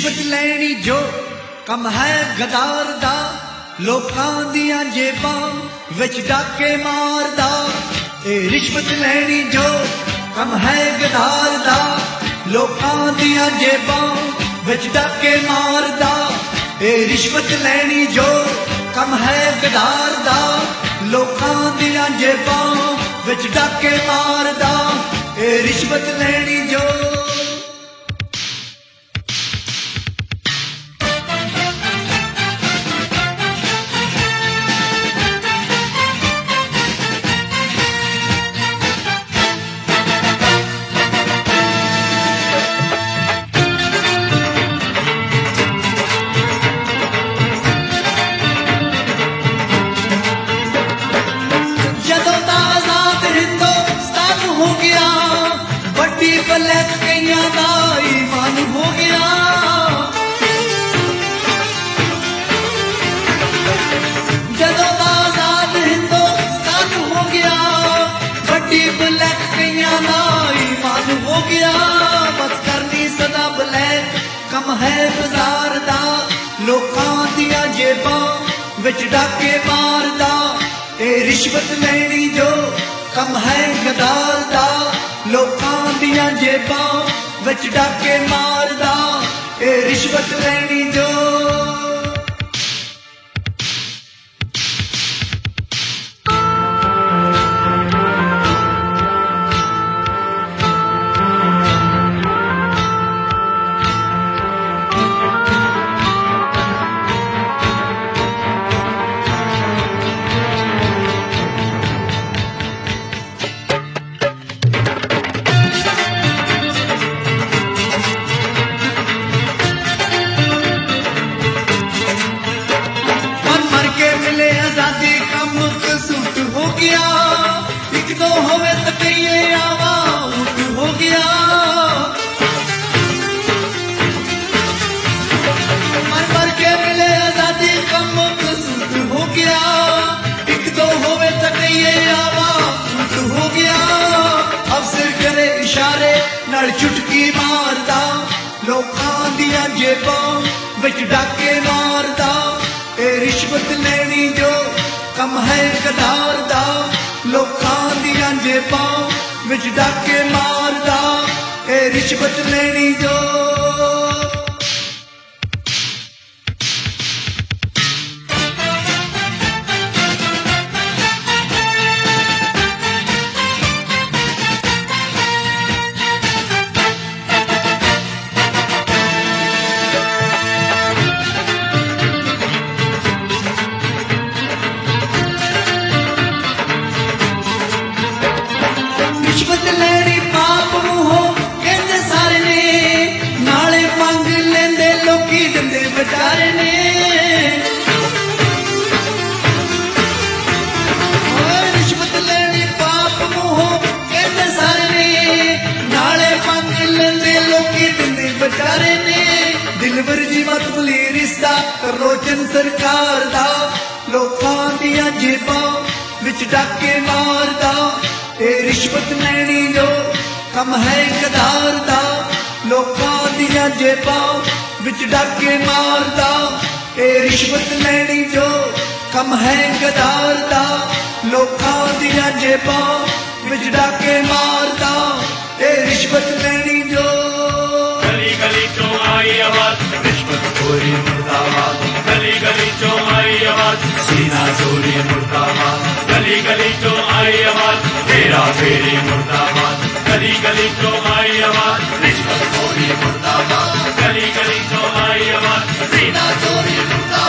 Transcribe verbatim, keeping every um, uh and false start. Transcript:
रिश्वत लैनी जो कम है गदार दा, लोकां दियां जेबां विच डाके मारदा। ए रिश्वत लैनी जो कम है गदार दा, लोकां दियां जेबां विच डाके मारदा। ए रिश्वत लैनी जो कम है गदार दा, लोकां दियां जेबां विच डाके मारदा। ए रिश्वत लैनी जो कम है बाजार दा, लोकां दियां जेबां विच डाके मारदा। ए रिश्वत लैनी जो कम है गदार दा, लोकां दियां जेबां विच डाके मारदा। ए रिश्वत लैनी जो चुटकी मारदा, लोकां दियां जेबां विच डाके मारदा। ए रिश्वत लैनी जो कम है गदार दा, लोकां दियां जेबां विच डाके मारदा। ए रिश्वत लैनी जो रिश्वत लैनी पाप मुहो कहते सारे ने, नाले मंग लेंदे लोकी दिंदे बेचारे ने। दिलवर जी मत भुली रिश्ता रोजन सरकार दा, लोकां दियां जेबां विच डाके मारदा। ए रिश्वत लैनी जो कम है गदार दा, लोकां दियां जेबां विच डाके मारदा। ए रिश्वत लैनी जो कम है गदार दा, लोकां दियां जेबां विच डाके मारदा। ए रिश्वत लैनी जो गली गली चों आई आवाज, रिश्वत खोरी मुर्दाबाद। गली गली चों आई आवाज, सीना चोरी मुर्दाबाद। गली गली चों आई आवाज, हेरा फेरी मुर्दाबाद। गली गली चों आई आवाज, रिश्वत खोरी मुर्दाबाद। गली गली चों आई आवाज, सीना चोरी मुर्दाबाद।